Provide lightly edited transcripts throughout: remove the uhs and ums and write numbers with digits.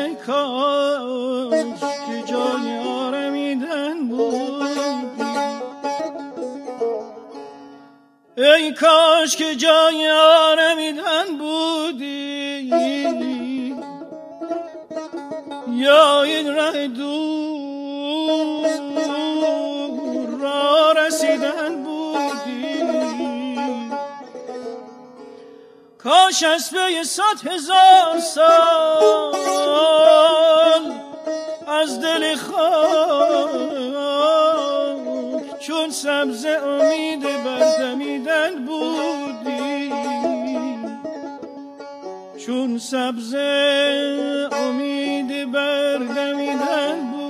ای کاش که جای آرمیدن بودی، ای کاش که جای آرمیدن بودی، یا این ره دور را رسیدن بودی. کاش از پی 100,000 سال از دل خاک چون سبزه امید بردمیدن بودی، چون سبزه امید بردمیدن بودی.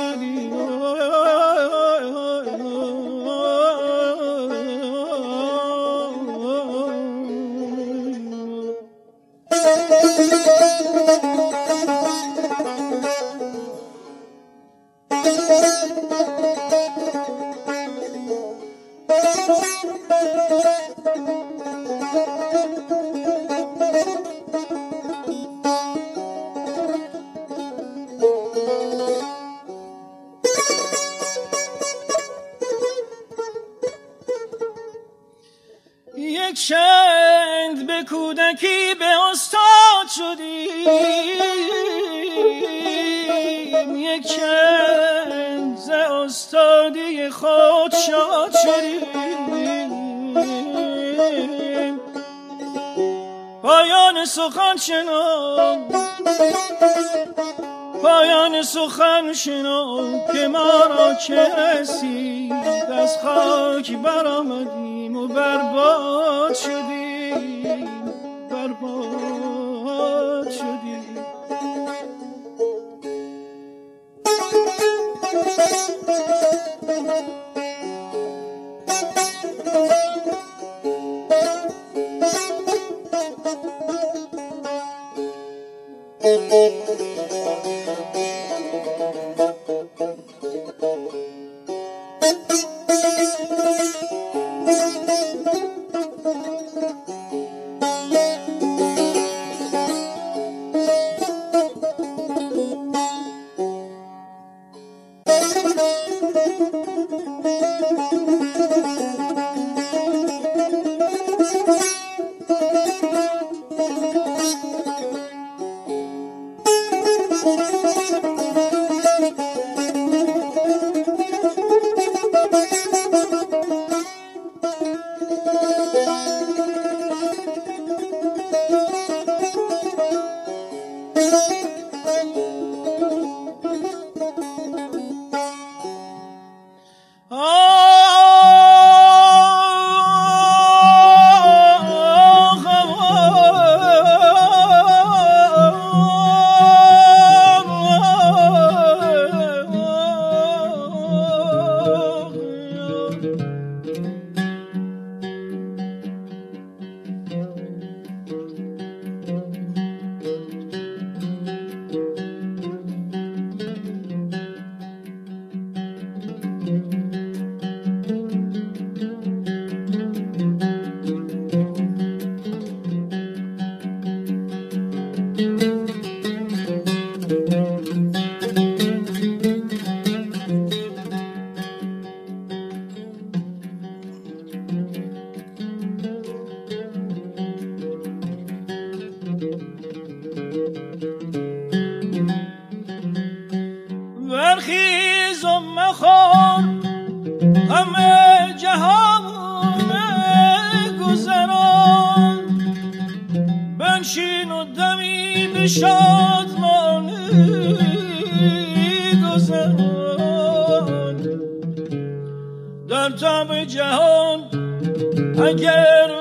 یک چند به کودکی به استاد شدیم، یک چند ز استادی خود شاد شدیم. پایان سخن شنو، پایان سخن شنو که ما را چه رسید، از خاک برآمدیم و برباد شدیم، برباد شدیم. برخیز و مخور همه جهان گذران، بنشین و دمی به شادمانی گذران. در تاب جهان اگر